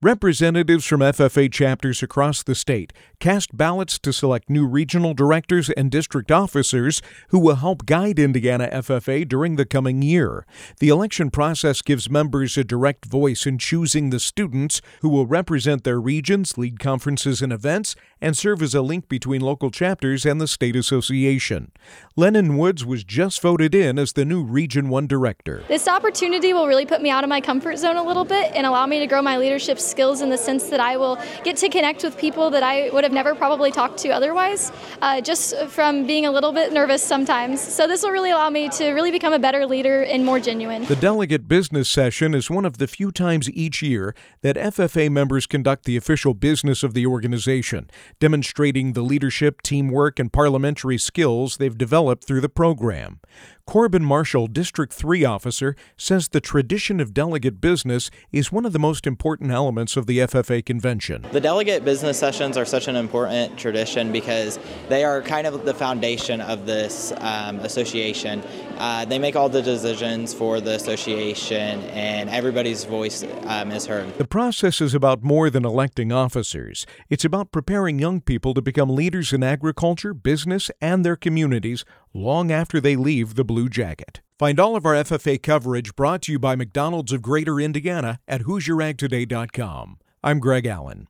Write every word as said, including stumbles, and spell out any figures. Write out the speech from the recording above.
Representatives from F F A chapters across the state cast ballots to select new regional directors and district officers who will help guide Indiana F F A during the coming year. The election process gives members a direct voice in choosing the students who will represent their regions, lead conferences and events, and serve as a link between local chapters and the state association. Lennon Woods was just voted in as the new Region one director. This opportunity will really put me out of my comfort zone a little bit and allow me to grow my leadership skills in the sense that I will get to connect with people that I would have never probably talked to otherwise, uh, just from being a little bit nervous sometimes. So this will really allow me to really become a better leader and more genuine. The delegate business session is one of the few times each year that F F A members conduct the official business of the organization, demonstrating the leadership, teamwork, and parliamentary skills they've developed through the program. Corbin Marshall, District three officer, says the tradition of delegate business is one of the most important elements of the F F A convention. The delegate business sessions are such an important tradition because they are kind of the foundation of this um, association. Uh, they make all the decisions for the association, and everybody's voice um, is heard. The process is about more than electing officers. It's about preparing young people to become leaders in agriculture, business, and their communities long after they leave the Blue Jacket. Find all of our F F A coverage brought to you by McDonald's of Greater Indiana at Hoosier Ag Today dot com. I'm Greg Allen.